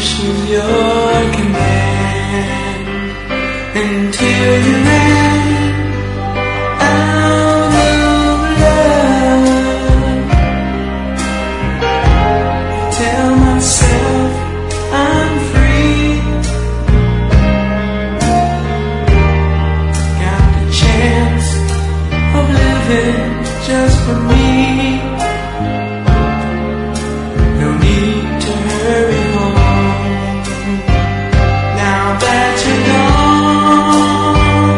issue your command until you ran out of love. Tell myself I'm free, got the chance of living just for me. No need to hurry home now that you're gone.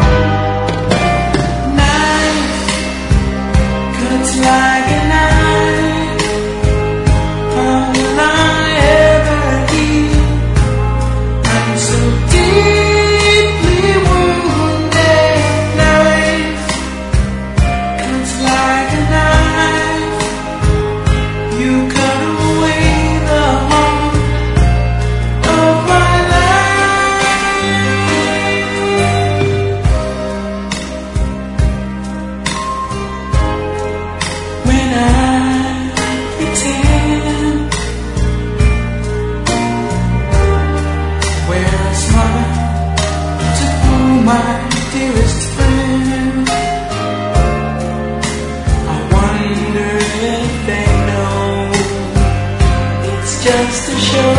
Night cuts like a knife. How will I ever heal? I'm so deeply wounded. Life cuts like a knife. You cut away the heart of my life. When I pretend, wear a smile to fool my dearest friend. I wonder if they know it's just a show.